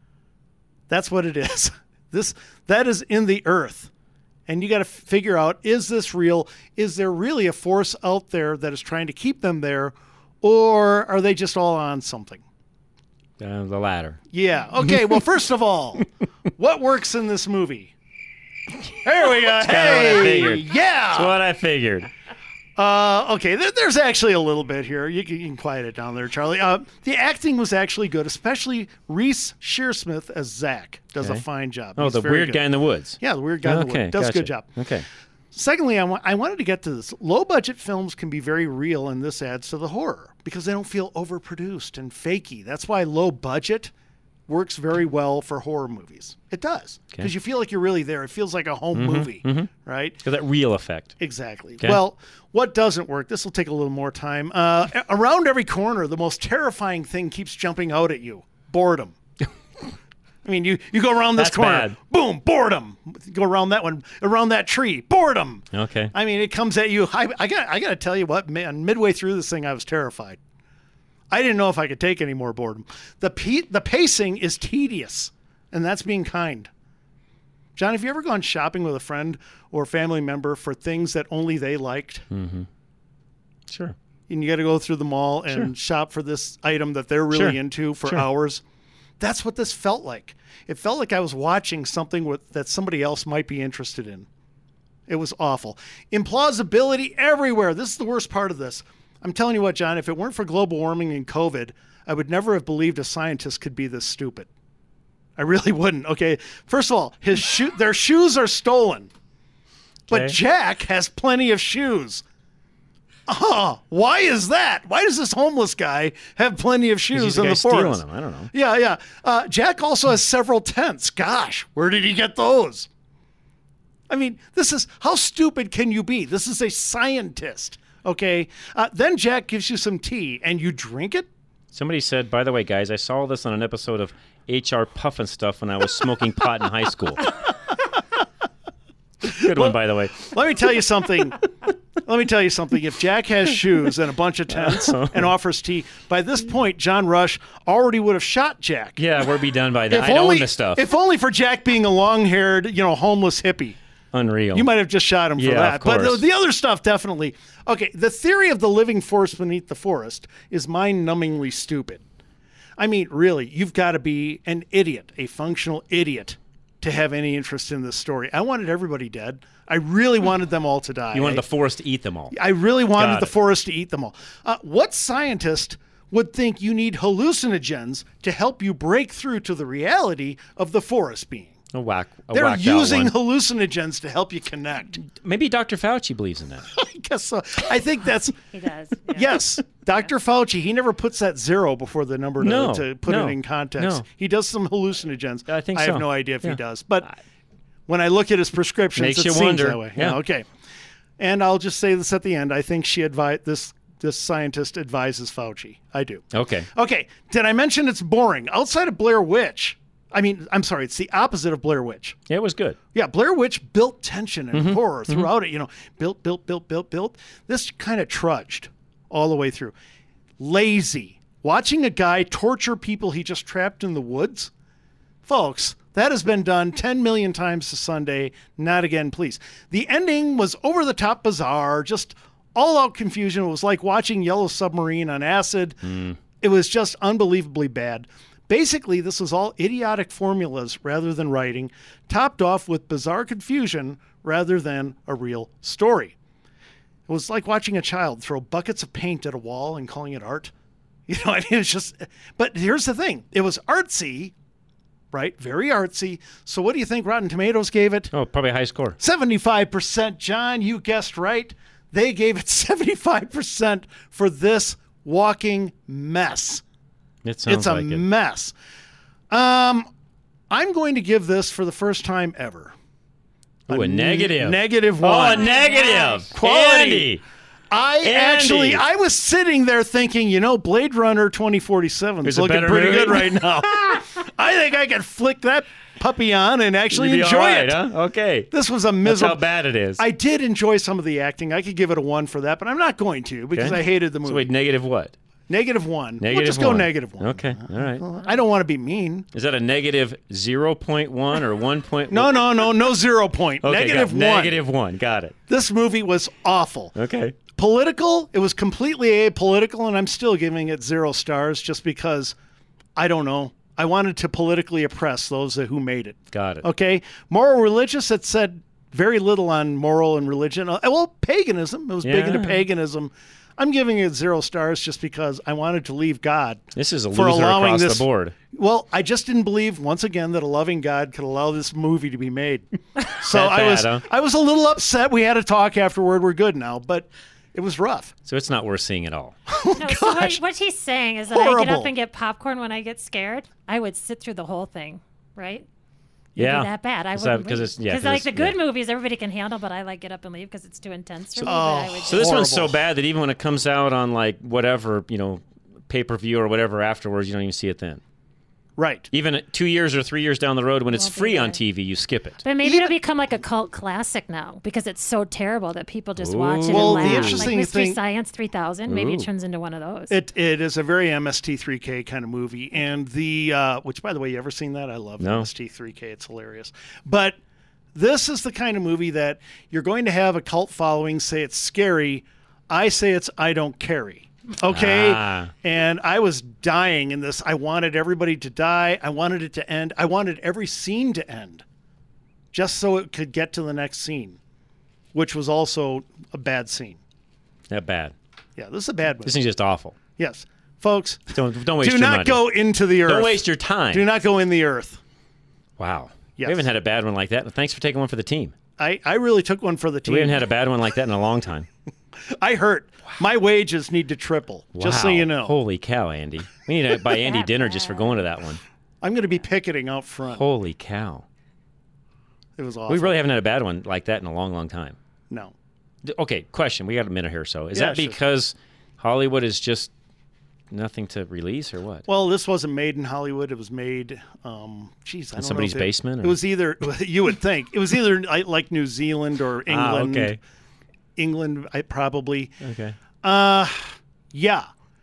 That's what it is. That is in the earth. And you got to figure out, is this real? Is there really a force out there that is trying to keep them there? Or are they just all on something?
The latter.
Yeah. Okay. Well, first of all, what works in this movie? There we go.
That's kinda what I figured.
Yeah.
That's what I figured.
Okay, there's actually a little bit here. You can quiet it down there, Charlie. The acting was actually good, especially Reese Shearsmith as Zach does a
Okay.
fine job.
Oh,
He's
the
very
weird
good.
guy in the woods.
Yeah, the weird guy in the
Okay,
woods. Does a
gotcha.
good job.
Okay.
Secondly, I wanted to get to this. Low-budget films can be very real, and this adds to the horror because they don't feel overproduced and fakey. That's why low budget works very well for horror movies. It does because you feel like you're really there. It feels like a home movie, right?
So that real effect.
Exactly.
Okay.
Well, what doesn't work, this will take a little more time. Around every corner, the most terrifying thing keeps jumping out at you. Boredom. I mean, you go around this
That's
corner,
bad.
boom, boredom. Go around that one, around that tree, boredom.
Okay.
I mean, it comes at you. I got to tell you what, man, midway through this thing, I was terrified. I didn't know if I could take any more boredom. The pacing is tedious, and that's being kind. John, have you ever gone shopping with a friend or family member for things that only they liked?
Mm-hmm. Sure.
And you got to go through the mall and shop for this item that they're really
Sure.
into for
Sure.
hours. That's what this felt like. It felt like I was watching something that somebody else might be interested in. It was awful. Implausibility everywhere. This is the worst part of this. I'm telling you what, John, if it weren't for global warming and COVID, I would never have believed a scientist could be this stupid. I really wouldn't. Okay, first of all, their shoes are stolen. But
Okay.
Jack has plenty of shoes. Why is that? Why does this homeless guy have plenty of shoes
He's
in
the
the
guy stealing
forest?
them. I don't know.
Yeah. Jack also has several tents. Gosh, where did he get those? I mean, how stupid can you be? This is a scientist, okay? Then Jack gives you some tea, and you drink it?
Somebody said, by the way, guys, I saw this on an episode of HR Puffin' Stuff when I was smoking pot in high school. Good one, by the way.
Let me tell you something. If Jack has shoes and a bunch of tents and offers tea, by this point, John Rush already would have shot Jack.
Yeah, we're be done by then. I know this stuff.
If only for Jack being a long-haired, homeless hippie.
Unreal.
You might have just shot him for
Yeah,
that.
of course.
But the other stuff, definitely. Okay, the theory of the living force beneath the forest is mind-numbingly stupid. I mean, really, you've got to be an idiot, a functional idiot, to have any interest in this story. I wanted everybody dead. I really wanted them all to die.
You wanted the forest to eat them all.
I really wanted
Got
the
it.
forest to eat them all. What scientist would think you need hallucinogens to help you break through to the reality of the forest being?
They're
using hallucinogens to help you connect.
Maybe Dr. Fauci believes in that.
I guess so. I think that's...
He does.
Yes, Dr. Fauci, he never puts that 0 before the number to put it in context.
No.
He does some hallucinogens.
I think
I
so.
have no idea if
Yeah.
he does. But when I look at his prescriptions,
Makes
it
you
seems
wonder.
that way.
Yeah.
Okay. And I'll just say this at the end. I think this scientist advises Fauci. I do.
Okay.
Okay. Did I mention it's boring? Outside of Blair Witch, I'm sorry, it's the opposite of Blair Witch.
Yeah, it was good.
Yeah, Blair Witch built tension and
Mhm.
horror throughout it. Built. This kind of trudged all the way through. lazy. Watching a guy torture people he just trapped in the woods? Folks, that has been done 10 million times this Sunday. Not again, please. The ending was over-the-top bizarre, just all-out confusion. It was like watching Yellow Submarine on acid. It was just unbelievably bad. Basically, this was all idiotic formulas rather than writing, topped off with bizarre confusion rather than a real story. It was like watching a child throw buckets of paint at a wall and calling it art. You know, I mean, it's just... But here's the thing. It was artsy, right? Very artsy. So what do you think Rotten Tomatoes gave it?
Oh, probably a high score.
75%, John. You guessed right. They gave it 75% for this walking mess.
It sounds
it's a
like it.
mess. I'm going to give this for the first time ever.
Ooh, a negative.
Negative
Oh,
one.
a negative.
Quality.
Andy.
I was sitting there thinking, Blade Runner 2047 is looking pretty good right now. I think I could flick that puppy on and actually
You'd be
enjoy
all right,
it.
Huh? Okay.
This was a
That's
miserable.
how bad it is.
I did enjoy some of the acting. I could give it a 1 for that, but I'm not going to because
Okay.
I hated the movie.
So wait, negative what?
-1.
Negative
We'll just go
one.
-1.
Okay. All right.
I don't want to be mean.
Is that a negative 0.1 or 1.1?
No 0 point.
Okay,
-1.
-1. Got it.
This movie was awful.
Okay.
Political, it was completely apolitical, and I'm still giving it 0 stars just because, I don't know, I wanted to politically oppress those who made it.
Got it.
Okay? Moral religious, it said very little on moral and religion. Well, paganism, it was big into
Yeah.
paganism. I'm giving it 0 stars just because I wanted to leave God.
This is a
for
loser
allowing
across
this,
the board.
Well, I just didn't believe once again that a loving God could allow this movie to be made. So
That bad, huh?
I was a little upset. We had a talk afterward. We're good now, but it was rough.
So it's not worth seeing at all.
No, so what he's saying is that I get
Horrible.
up and get popcorn when I get scared. I would sit through the whole thing, right? It'd
Yeah.
be that bad. I
Is that
wouldn't
because
leave.
it's- yeah,
Because
'cause
like the
it's-
good movies, everybody can handle, but I like get up and leave because it's too intense for me.
Oh,
But I would
So this one's so
Horrible.
bad that even when it comes out on like whatever, pay-per-view or whatever afterwards, you don't even see it then.
Right.
Even 2 years or 3 years down the road when it's free on TV, you skip it.
But maybe it'll become like a cult classic now because it's so terrible that people just watch it
Well,
and
the
laugh.
interesting
Like Mystery
thing-
Science 3000, maybe it
Ooh.
turns into one of those.
It is a very MST3K kind of movie, and which by the way, you ever seen that? I love
No.
MST3K. It's hilarious. But this is the kind of movie that you're going to have a cult following say it's scary. I say it's I don't carry. Okay.
Ah.
And I was dying in this. I wanted everybody to die. I wanted it to end. I wanted every scene to end just so it could get to the next scene, which was also a bad scene.
That bad.
Yeah, this is a bad movie.
This is just awful.
Yes. Folks,
Don't waste
do
your
not
money.
go into the earth.
Don't waste your time.
Do not go in the earth.
Wow.
Yes.
We haven't had a bad one like that. Thanks for taking one for the team.
I really took one for the team.
We haven't had a bad one like that in a long time.
I hurt. My wages need to triple, just so
Wow.
you know.
Holy cow, Andy. We need to buy Andy dinner just for going to that one.
I'm going to be picketing out front.
Holy cow.
It was awful.
We really haven't had a bad one like that in a long, long time.
No.
Okay, question. We got a minute here or so. Is
Yeah,
that
sure.
because Hollywood is just nothing to release or what?
Well, this wasn't made in Hollywood. It was made, I don't know
somebody's
if
basement, or-
It was either, you would think, it was either like New Zealand or England.
okay.
England, probably.
Okay.
Yeah.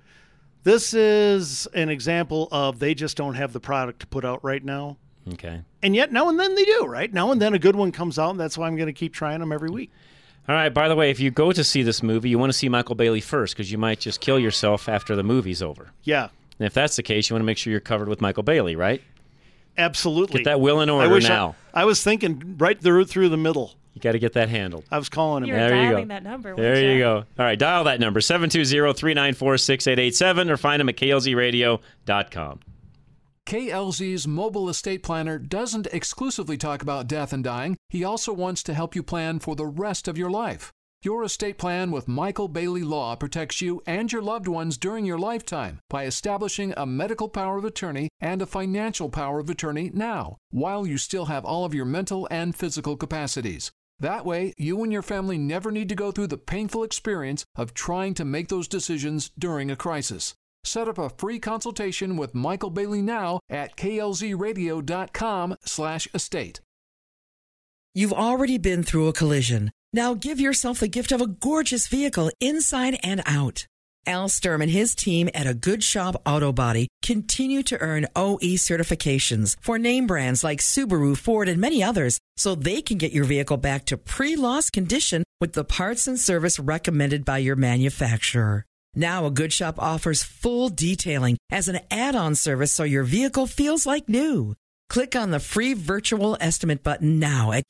This is an example of they just don't have the product to put out right now.
Okay.
And yet now and then they do, right? Now and then a good one comes out, and that's why I'm going to keep trying them every week.
All right, by the way, if you go to see this movie, you want to see Michael Bailey first because you might just kill yourself after the movie's over.
Yeah.
And if that's the case, you want to make sure you're covered with Michael Bailey, right?
Absolutely.
Get that will in order now.
I was thinking right through the middle.
You got to get that handled.
I was calling him.
You were
There you
dialing
go.
that number.
There
weren't
you go. All right, dial that number, 720-394-6887, or find him at klzradio.com.
KLZ's mobile estate planner doesn't exclusively talk about death and dying. He also wants to help you plan for the rest of your life. Your estate plan with Michael Bailey Law protects you and your loved ones during your lifetime by establishing a medical power of attorney and a financial power of attorney now, while you still have all of your mental and physical capacities. That way, you and your family never need to go through the painful experience of trying to make those decisions during a crisis. Set up a free consultation with Michael Bailey now at klzradio.com/estate.
You've already been through a collision. Now give yourself the gift of a gorgeous vehicle inside and out. Al Sturm and his team at A Good Shop Auto Body continue to earn OE certifications for name brands like Subaru, Ford, and many others, so they can get your vehicle back to pre-loss condition with the parts and service recommended by your manufacturer. Now, A Good Shop offers full detailing as an add-on service so your vehicle feels like new. Click on the free virtual estimate button now at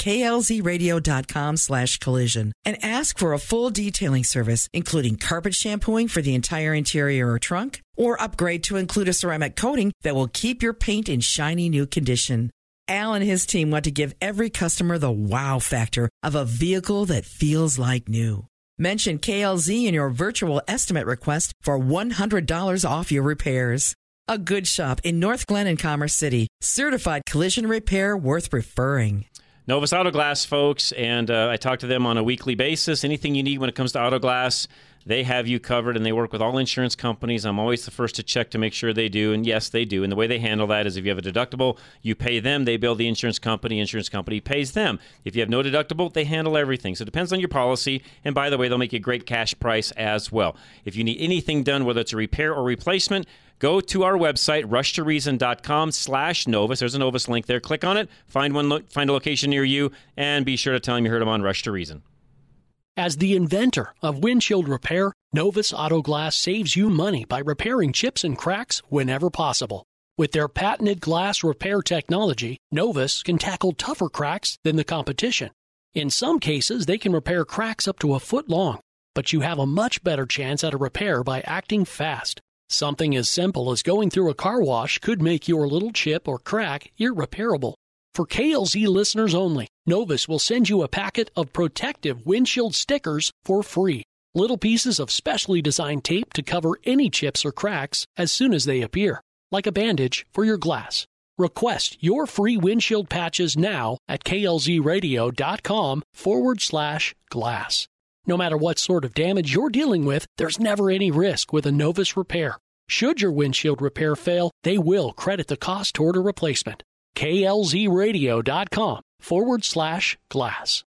klzradio.com/collision and ask for a full detailing service, including carpet shampooing for the entire interior or trunk, or upgrade to include a ceramic coating that will keep your paint in shiny new condition. Al and his team want to give every customer the wow factor of a vehicle that feels like new. Mention KLZ in your virtual estimate request for $100 off your repairs. A Good Shop in North Glen and Commerce City. Certified collision repair worth referring.
Novus Auto Glass, folks, and I talk to them on a weekly basis. Anything you need when it comes to auto glass, they have you covered, and they work with all insurance companies. I'm always the first to check to make sure they do, and yes, they do. And the way they handle that is if you have a deductible, you pay them, they bill the insurance company pays them. If you have no deductible, they handle everything. So it depends on your policy, and by the way, they'll make you a great cash price as well. If you need anything done, whether it's a repair or replacement, go to our website, rushtoreason.com/Novus. There's a Novus link there. Click on it, find a location near you, and be sure to tell them you heard them on Rush to Reason.
As the inventor of windshield repair, Novus Auto Glass saves you money by repairing chips and cracks whenever possible. With their patented glass repair technology, Novus can tackle tougher cracks than the competition. In some cases, they can repair cracks up to a foot long, but you have a much better chance at a repair by acting fast. Something as simple as going through a car wash could make your little chip or crack irreparable. For KLZ listeners only, Novus will send you a packet of protective windshield stickers for free. Little pieces of specially designed tape to cover any chips or cracks as soon as they appear, like a bandage for your glass. Request your free windshield patches now at klzradio.com/glass. No matter what sort of damage you're dealing with, there's never any risk with a Novus repair. Should your windshield repair fail, they will credit the cost toward a replacement. klzradio.com/glass.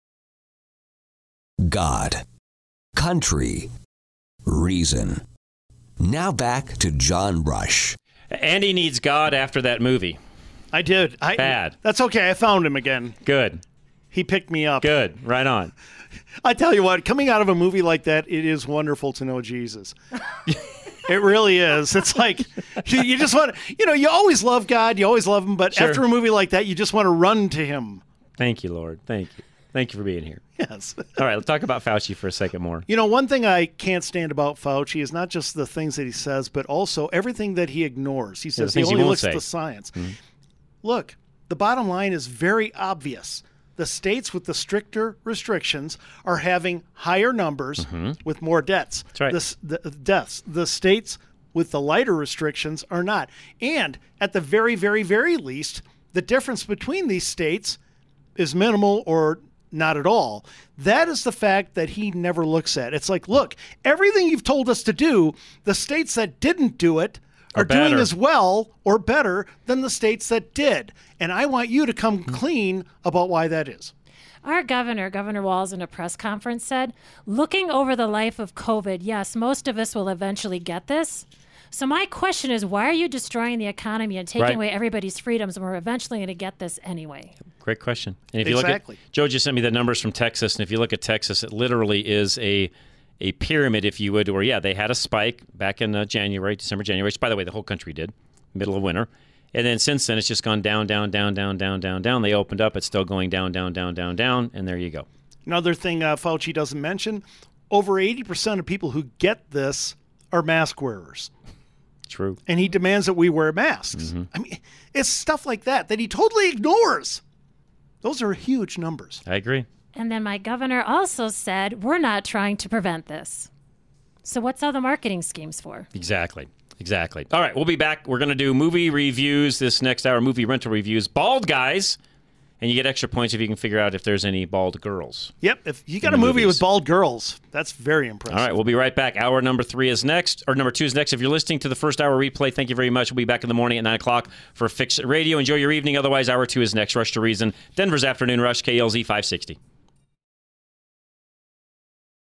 God, country, reason. Now back to John Rush.
Andy needs God after that movie.
I did.
Bad.
That's okay. I found him again.
Good.
He picked me up.
Good. Right on.
I tell you what, coming out of a movie like that, it is wonderful to know Jesus. It really is. It's like you just want to, you always love God, you always love him, but
Sure.
After a movie like that, you just want to run to him.
Thank you, Lord. Thank you. Thank you for being here.
Yes.
All right, let's talk about Fauci for a second more.
One thing I can't stand about Fauci is not just the things that he says, but also everything that he ignores. He says he only looks at the science.
Mm-hmm.
Look, the bottom line is very obvious. The states with the stricter restrictions are having higher numbers with more deaths.
That's right.
The deaths. The states with the lighter restrictions are not. And at the very, very, very least, the difference between these states is minimal or not at all. That is the fact that he never looks at. It's like, look, everything you've told us to do, the states that didn't do it are doing as well or better than the states that did. And I want you to come clean about why that is.
Our Governor Walz, in a press conference said, looking over the life of COVID, yes, most of us will eventually get this. So my question is, why are you destroying the economy and taking away everybody's freedoms when we're eventually going to get this anyway?
Great question. And if you look at, Joe just sent me the numbers from Texas, and if you look at Texas, it literally is a pyramid, if you would, where, they had a spike back in December, January, which, by the way, the whole country did, middle of winter. And then since then, it's just gone down, down, down, down, down, down, down. They opened up. It's still going down, down, down, down, down, and there you go.
Another thing Fauci doesn't mention, over 80% of people who get this are mask wearers.
True.
And he demands that we wear masks. I mean, it's stuff like that he totally ignores. Those are huge numbers.
I agree.
And then my governor also said, we're not trying to prevent this. So what's all the marketing schemes for?
Exactly. All right, we'll be back. We're going to do movie reviews this next hour, movie rental reviews. Bald guys. And you get extra points if you can figure out if there's any bald girls.
Yep, if you got a movie with bald girls, that's very impressive.
All right, we'll be right back. Hour number 3 is next, or number 2 is next. If you're listening to the first hour replay, thank you very much. We'll be back in the morning at 9 o'clock for Fix It Radio. Enjoy your evening. Otherwise, hour 2 is next. Rush to Reason, Denver's Afternoon Rush, KLZ 560.